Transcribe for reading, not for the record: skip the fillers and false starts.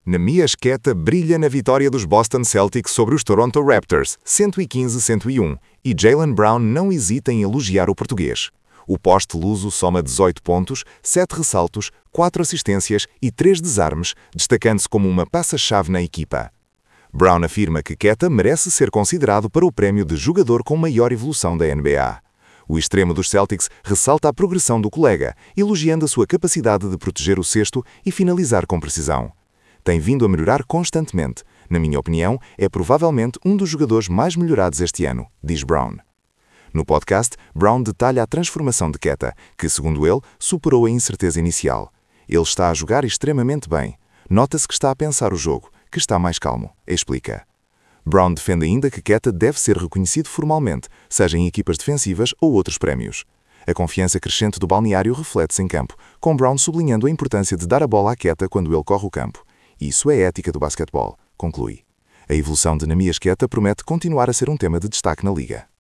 Neemias Queta brilha na vitória dos Boston Celtics sobre os Toronto Raptors, 115-101, e Jaylen Brown não hesita em elogiar o português. O poste luso soma 18 pontos, 7 ressaltos, 4 assistências e 3 desarmes, destacando-se como uma peça-chave na equipa. Brown afirma que Queta merece ser considerado para o prémio de jogador com maior evolução da NBA. O extremo dos Celtics ressalta a progressão do colega, elogiando a sua capacidade de proteger o cesto e finalizar com precisão. Tem vindo a melhorar constantemente. Na minha opinião, é provavelmente um dos jogadores mais melhorados este ano, diz Brown. No podcast, Brown detalha a transformação de Queta, que, segundo ele, superou a incerteza inicial. Ele está a jogar extremamente bem. Nota-se que está a pensar o jogo, que está mais calmo, explica. Brown defende ainda que Queta deve ser reconhecido formalmente, seja em equipas defensivas ou outros prémios. A confiança crescente do balneário reflete-se em campo, com Brown sublinhando a importância de dar a bola a Queta quando ele corre o campo. Isso é ética do basquetebol, conclui. A evolução de Neemias Queta promete continuar a ser um tema de destaque na liga.